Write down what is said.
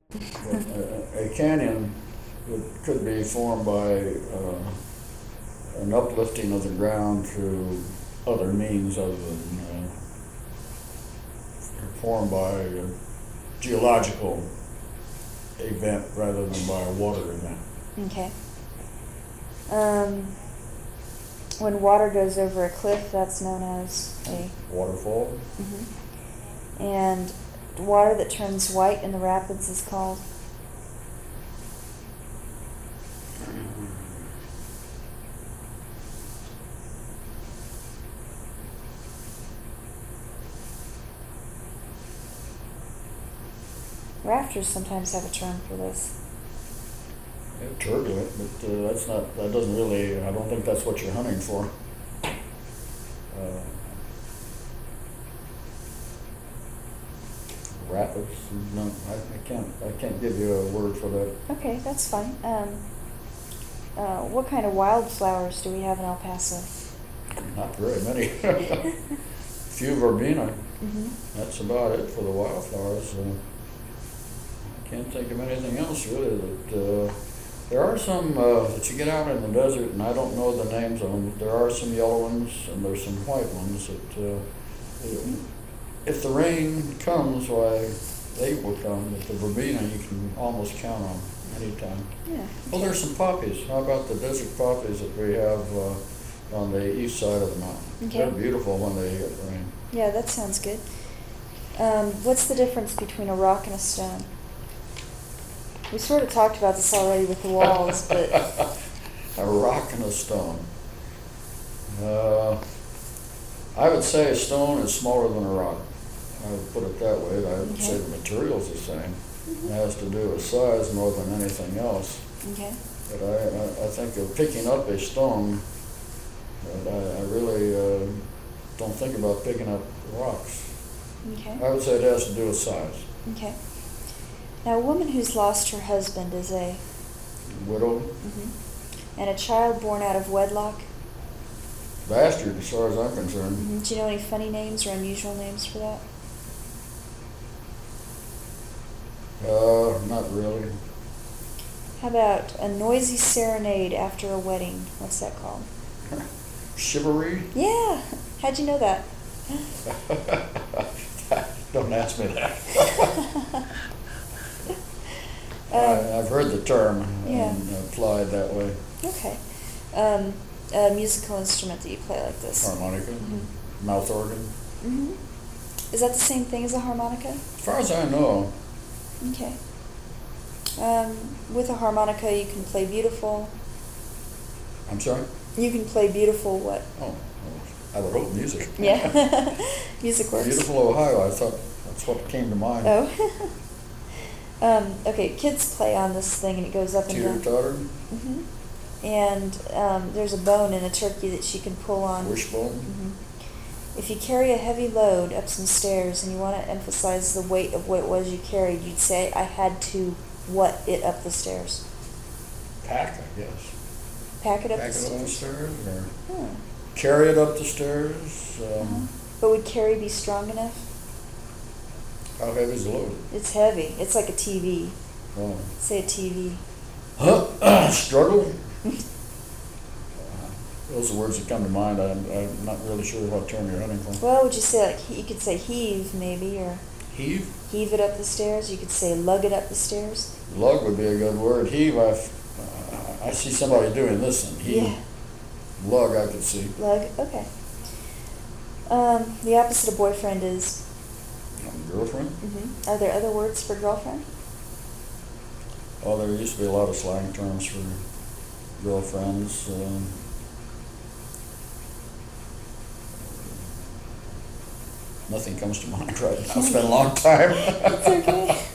But a canyon could be formed by an uplifting of the ground through other means other than formed by a geological event rather than by a water event. Okay. When water goes over a cliff, that's known as a Waterfall. And water that turns white in the rapids is called rafters. Sometimes have a term for this. Yeah, turbulent, but that doesn't really, I don't think that's what you're hunting for. Rapids, no, I can't give you a word for that. Okay, that's fine. What kind of wildflowers do we have in El Paso? Not very many. Few verbena. Mm-hmm. That's about it for the wildflowers. I can't think of anything else really. That there are some that you get out in the desert, and I don't know the names of them. There are some yellow ones, and there's some white ones that, if the rain comes, why they will come. But the verbena you can almost count on anytime. Yeah. Well, there's some poppies. How about the desert poppies that we have on the east side of the mountain? Okay. They're beautiful when they get rain. Yeah, that sounds good. What's the difference between a rock and a stone? We sort of talked about this already with the walls, but A rock and a stone. I would say a stone is smaller than a rock. I would put it that way. I would say the material's the same. It has to do with size more than anything else. okay. But I think of picking up a stone, but I really don't think about picking up rocks. Okay. I would say it has to do with size. Okay. Now, a woman who's lost her husband is a Widow, and a child born out of wedlock. bastard as far as I'm concerned. Do you know any funny names or unusual names for that? Not really. How about a noisy serenade after a wedding? What's that called? Chivalry? Yeah. How'd you know that? Don't ask me that. I've heard the term Yeah. and applied that way. Okay. A musical instrument that you play like this. Harmonica, mouth organ. Is that the same thing as a harmonica? As far as I know, Okay. With a harmonica, you can play beautiful. I'm sorry? You can play beautiful what? Oh, I would hope music. Yeah. Music works. Beautiful Ohio, I thought that's what came to mind. Oh. Okay, kids play on this thing and it goes up and down. Teeter-totter, And there's a bone in a turkey that she can pull on. wishbone. If you carry a heavy load up some stairs and you want to emphasize the weight of what it was you carried, you'd say, I had to what it up the stairs? Pack, I guess. Pack it up Pack the it up the stairs? stairs, or Hmm. carry it up the stairs. But would carry be strong enough? How heavy is the load? It's heavy. It's like a TV. Oh. Say a TV. Struggle? Those are words that come to mind. I'm not really sure what term you're hunting for. Well, would you say like you could say heave maybe, or Heave? heave it up the stairs? You could say lug it up the stairs. Lug would be a good word. Heave, I see somebody doing this, and heave. Yeah. Lug, I could see. Lug. Okay. The opposite of boyfriend is. Girlfriend? Are there other words for girlfriend? Oh, there used to be a lot of slang terms for girlfriends. Nothing comes to mind right now. It's been a long time. It's okay.